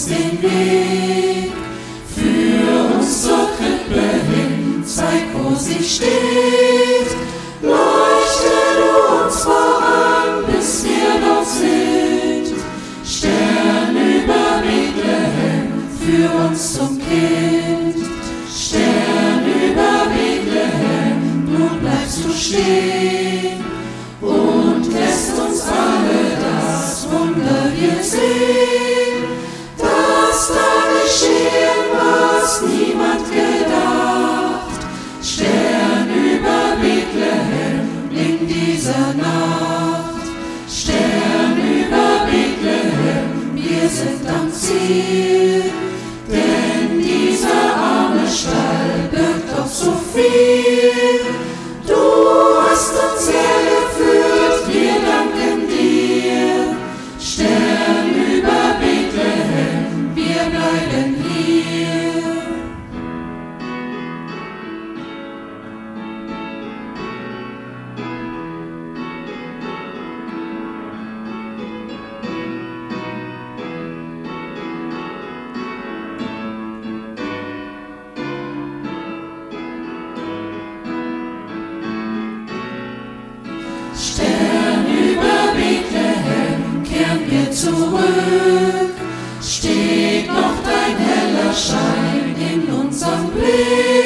den Weg, führ uns zur Krippe hin, zeig, wo sie steht. Leuchte du uns voran, bis wir dort sind. Stern über Bethlehem, führ uns zum Kind. Stern über Bethlehem, nun bleibst du stehen und lässt uns alle das Wunder hier sehen, dass da geschehen, was niemand gedacht. Stern über Bethlehem in dieser Nacht. Stern über Bethlehem, wir sind am Ziel, denn dieser arme Stall birgt doch so viel. Du hast uns hergeführt, wir danken dir. Stern über Bethlehem, wir bleiben hier. Stern über Bethlehem, kehren wir zurück. Steht noch dein heller Schein in unserem Blick.